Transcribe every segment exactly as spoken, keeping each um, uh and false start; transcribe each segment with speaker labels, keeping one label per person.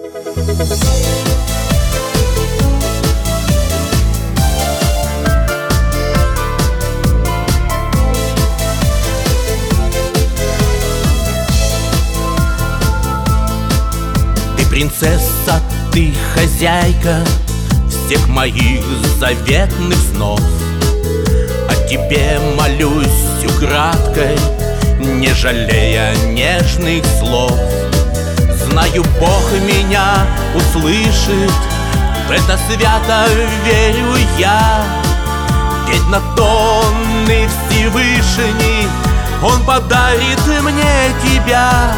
Speaker 1: Ты принцесса, ты хозяйка всех моих заветных снов. О тебе молюсь украдкой, не жалея нежных слов. Знаю, Бог меня услышит, в это свято верю я. Ведь на то Он и Всевышний, Он подарит мне тебя.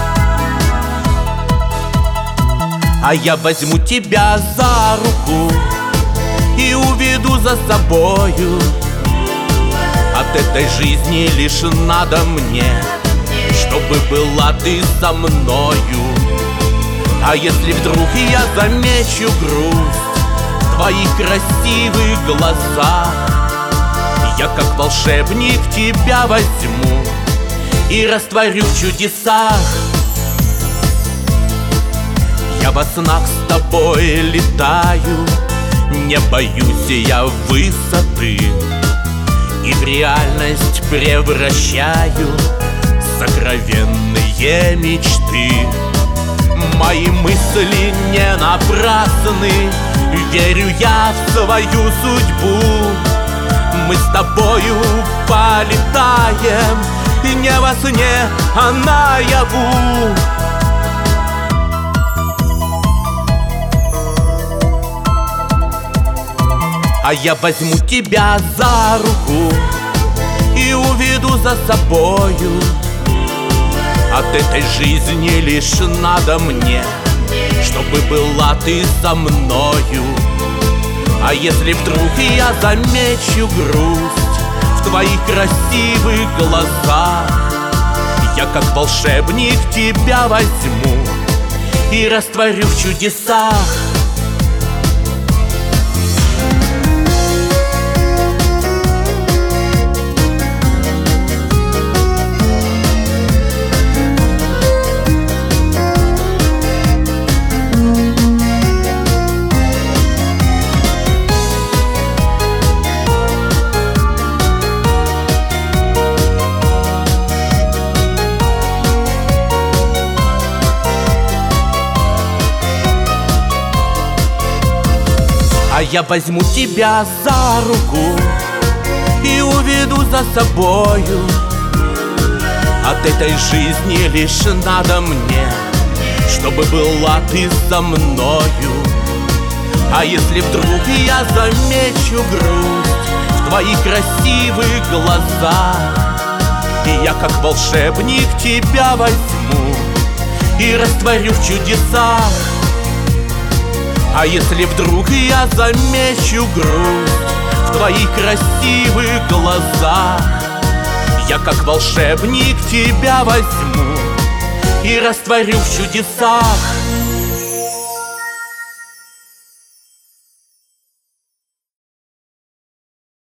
Speaker 1: А я возьму тебя за руку и уведу за собою. От этой жизни лишь надо мне, чтобы была ты со мною. А если вдруг я замечу грусть в твоих красивых глазах, я как волшебник тебя возьму и растворю в чудесах. Я во снах с тобой летаю, не боюсь я высоты, и в реальность превращаю сокровенные мечты. Мои мысли не напрасны, верю я в свою судьбу. Мы с тобою полетаем, и не во сне, а наяву. А я возьму тебя за руку и уведу за собою. От этой жизни лишь надо мне, чтобы была ты со мною. А если вдруг я замечу грусть в твоих красивых глазах, я как волшебник тебя возьму и растворю в чудесах. А я возьму тебя за руку и уведу за собою. От этой жизни лишь надо мне, чтобы была ты со мною. А если вдруг я замечу грусть в твоих красивых глазах, и я как волшебник тебя возьму и растворю в чудесах. А если вдруг я замечу грусть в твоих красивых глазах, я как волшебник тебя возьму и растворю в чудесах.